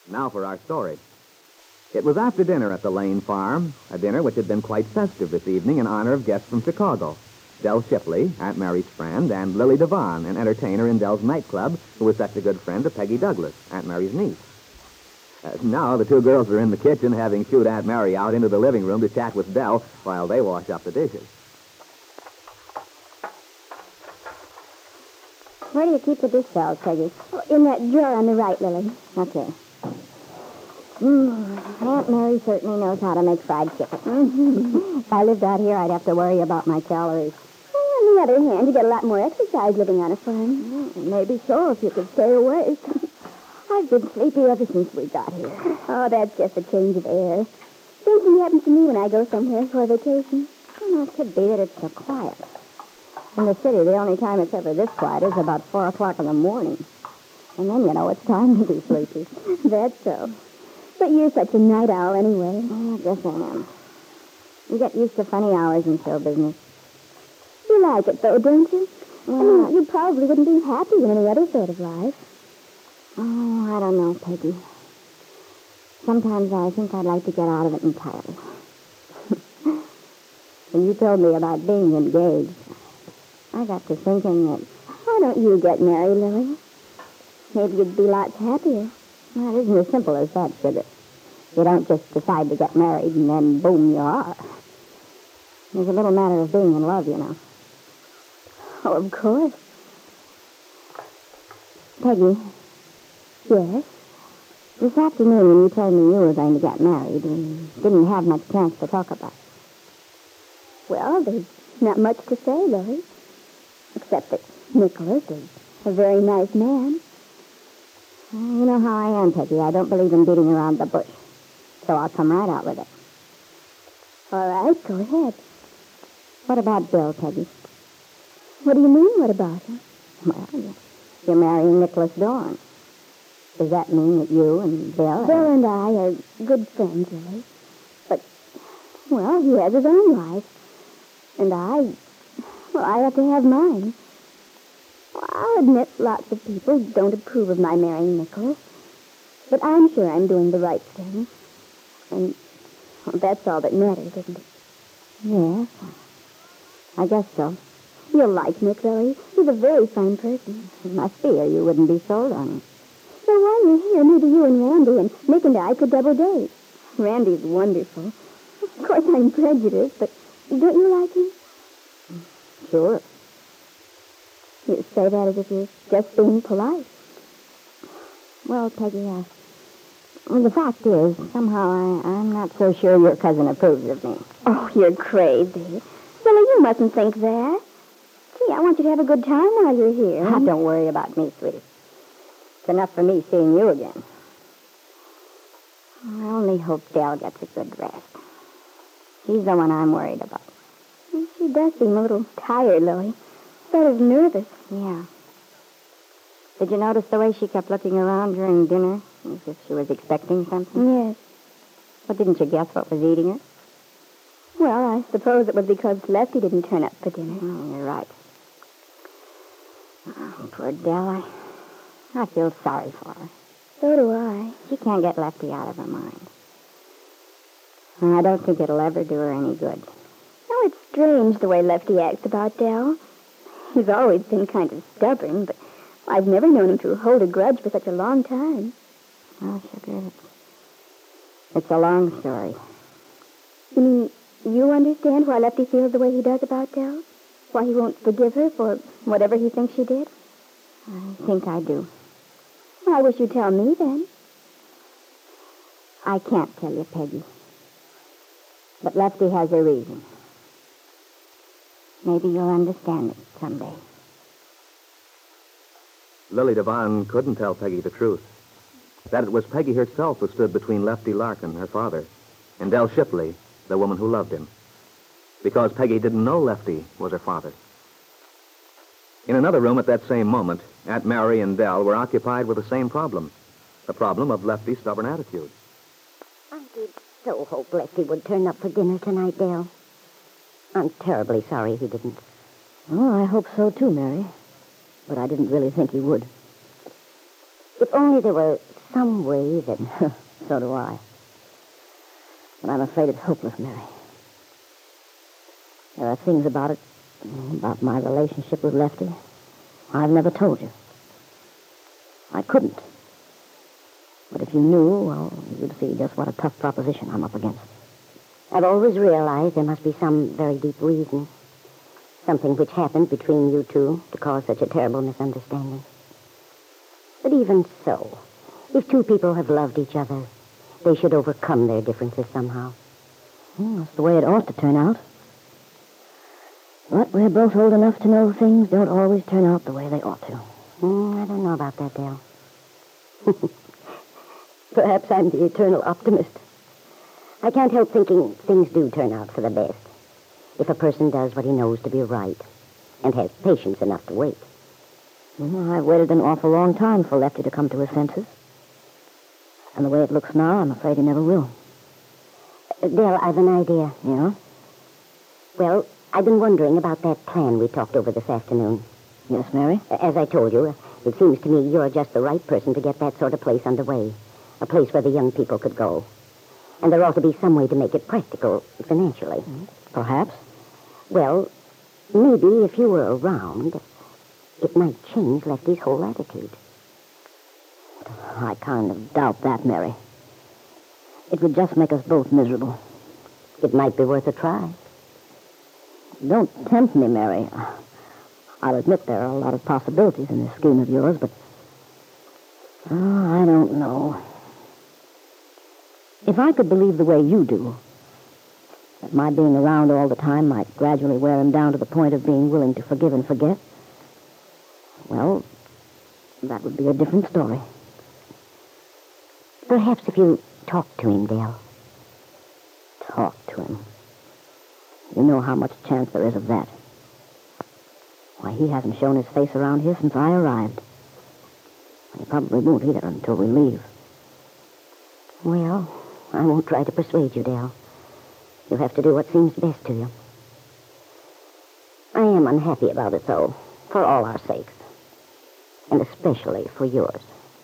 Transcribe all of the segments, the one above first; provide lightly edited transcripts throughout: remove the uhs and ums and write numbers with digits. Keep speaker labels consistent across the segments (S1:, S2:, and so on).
S1: Now for our story. It was after dinner at the Lane farm, a dinner which had been quite festive this evening in honor of guests from Chicago. Del Shipley, Aunt Mary's friend, and Lily Devon, an entertainer in Del's nightclub, who was such a good friend of Peggy Douglas, Aunt Mary's niece. Now the two girls are in the kitchen having shooed Aunt Mary out into the living room to chat with Del while they wash up the dishes.
S2: Where do you keep the dish towels, Peggy? In that drawer on the right, Lily. Okay. Aunt Mary certainly knows how to make fried chicken. If I lived out here, I'd have to worry about my calories.
S3: Well, on the other hand, you get a lot more exercise living on a farm.
S2: Maybe so, if you could stay awake. I've been sleepy ever since we got here.
S3: Oh, that's just a change of air. Same thing happens to me when I go somewhere for a vacation.
S2: Well, it could be that it's so quiet. In the city, the only time it's ever this quiet is about 4 o'clock in the morning. And then, you know, it's time to be sleepy.
S3: That's so. But you're such a night owl anyway.
S2: Oh, I guess I am. You get used to funny hours in show business.
S3: You like it, though, don't you?
S2: Well,
S3: I mean, you probably wouldn't be happy in any other sort of life.
S2: Oh, I don't know, Peggy. Sometimes I think I'd like to get out of it entirely. When you told me about being engaged, I got to thinking that...
S3: Why don't you get married, Lily? Maybe you'd be lots happier.
S2: Well, it isn't as simple as that, sugar. You don't just decide to get married and then, boom, you are. There's a little matter of being in love, you know.
S3: Oh, of course.
S2: Peggy.
S3: Yes?
S2: This afternoon when you told me you were going to get married, we didn't have much chance to talk about it.
S3: Well, there's not much to say, Lily. Except that Nicholas is a very nice man.
S2: Well, you know how I am, Peggy. I don't believe in beating around the bush. So I'll come right out with it.
S3: All right, go ahead.
S2: What about Bill, Peggy?
S3: What do you mean, what about him?
S2: Well, you're marrying Nicholas Dorn. Does that mean that you and Bill...
S3: Bill and I are good friends, Lily. But, well, he has his own life. And I have to have mine. I'll admit lots of people don't approve of my marrying Nicholas. But I'm sure I'm doing the right thing. And that's all that matters, isn't it?
S2: Yes, I guess so.
S3: You'll like Nick, Lily. He's a very fine person.
S2: It must be, or you wouldn't be sold on him.
S3: So while you're here, maybe you and Randy and Nick and I could double date. Randy's wonderful. Of course, I'm prejudiced, but don't you like him?
S2: Sure.
S3: You say that as if you're just being polite.
S2: Well, Peggy, the fact is, somehow I'm not so sure your cousin approves of me.
S3: Oh, you're crazy. Lily, you mustn't think that. Gee, I want you to have a good time while you're here.
S2: Ah, don't worry about me, sweetie. It's enough for me seeing you again. I only hope Del gets a good rest. She's the one I'm worried about.
S3: She does seem a little tired, Lily. Sort of nervous.
S2: Yeah. Did you notice the way she kept looking around during dinner, as if she was expecting something?
S3: Yes.
S2: But didn't you guess what was eating her?
S3: Well, I suppose it was because Lefty didn't turn up for dinner.
S2: Oh, you're right. Oh, poor Del. I feel sorry for her.
S3: So do I.
S2: She can't get Lefty out of her mind. And I don't think it'll ever do her any good.
S3: Oh, it's strange the way Lefty acts about Del. He's always been kind of stubborn, but I've never known him to hold a grudge for such a long time.
S2: Oh, sugar, it's a long story.
S3: You mean you understand why Lefty feels the way he does about Del? Why he won't forgive her for whatever he thinks she did?
S2: I think I do.
S3: Well, I wish you'd tell me then.
S2: I can't tell you, Peggy. But Lefty has a reason. Maybe you'll understand it someday.
S1: Lily Devon couldn't tell Peggy the truth. That it was Peggy herself who stood between Lefty Larkin, her father, and Del Shipley, the woman who loved him. Because Peggy didn't know Lefty was her father. In another room at that same moment, Aunt Mary and Del were occupied with the same problem. The problem of Lefty's stubborn attitude.
S2: I did so hope Lefty would turn up for dinner tonight, Dale. I'm terribly sorry he didn't.
S4: Oh, I hope so, too, Mary. But I didn't really think he would.
S2: If only there were
S3: some way that...
S4: So do I. But I'm afraid it's hopeless, Mary. There are things about my relationship with Lefty, I've never told you. I couldn't. But if you knew, well, you'd see just what a tough proposition I'm up against.
S3: I've always realized there must be some very deep reason. Something which happened between you two to cause such a terrible misunderstanding. But even so, if two people have loved each other, they should overcome their differences somehow.
S4: That's the way it ought to turn out. But we're both old enough to know things don't always turn out the way they ought to.
S3: I don't know about that, Dale. Perhaps I'm the eternal optimist. I can't help thinking things do turn out for the best if a person does what he knows to be right and has patience enough to wait.
S4: I've waited an awful long time for Lefty to come to his senses. And the way it looks now, I'm afraid he never will.
S3: Dale, I've an idea.
S4: Yeah?
S3: Well, I've been wondering about that plan we talked over this afternoon.
S4: Yes, Mary?
S3: As I told you, it seems to me you're just the right person to get that sort of place underway. A place where the young people could go. And there ought to be some way to make it practical financially.
S4: Perhaps.
S3: Well, maybe if you were around, it might change Lefty's whole attitude.
S4: I kind of doubt that, Mary. It would just make us both miserable.
S3: It might be worth a try.
S4: Don't tempt me, Mary. I'll admit there are a lot of possibilities in this scheme of yours, but... I don't know. If I could believe the way you do, that my being around all the time might gradually wear him down to the point of being willing to forgive and forget, well, that would be a different story.
S3: Perhaps if you talk to him, Dale.
S4: Talk to him. You know how much chance there is of that. Why, he hasn't shown his face around here since I arrived. He probably won't either until we leave.
S3: Well, I won't try to persuade you, Dale. You'll have to do what seems best to you. I am unhappy about it, though, for all our sakes. And especially for yours.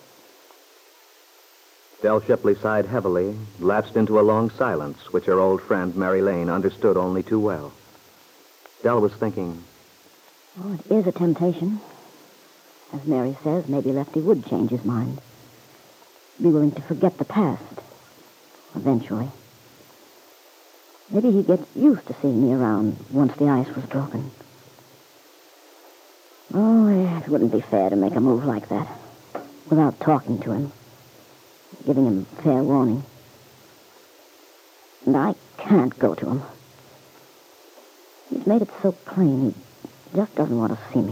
S1: Del Shipley sighed heavily, lapsed into a long silence, which her old friend, Mary Lane, understood only too well. Del was thinking...
S4: Oh, it is a temptation. As Mary says, maybe Lefty would change his mind. Be willing to forget the past. Eventually. Maybe he'd get used to seeing me around once the ice was broken. Oh, it wouldn't be fair to make a move like that without talking to him, giving him fair warning. And I can't go to him. He's made it so plain he just doesn't want to see me.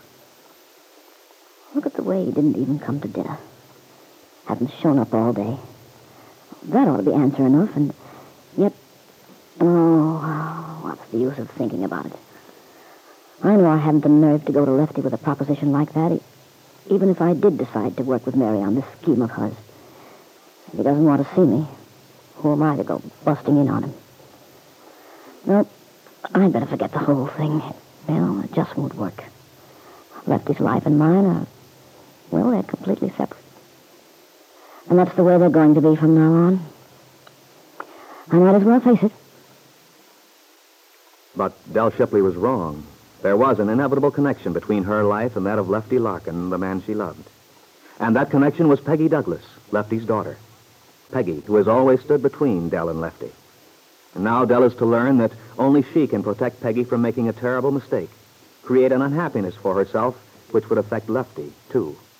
S4: Look at the way he didn't even come to dinner. Hasn't shown up all day. That ought to be answer enough, and yet... Oh, what's the use of thinking about it? I know I haven't the nerve to go to Lefty with a proposition like that, even if I did decide to work with Mary on this scheme of hers. If he doesn't want to see me, who am I to go busting in on him? No, I'd better forget the whole thing. Well, it just won't work. Lefty's life and mine are, well, they're completely separate. And that's the way they're going to be from now on. I might as well face it.
S1: But Del Shipley was wrong. There was an inevitable connection between her life and that of Lefty Larkin, the man she loved. And that connection was Peggy Douglas, Lefty's daughter. Peggy, who has always stood between Del and Lefty. And now Del is to learn that only she can protect Peggy from making a terrible mistake, create an unhappiness for herself which would affect Lefty, too.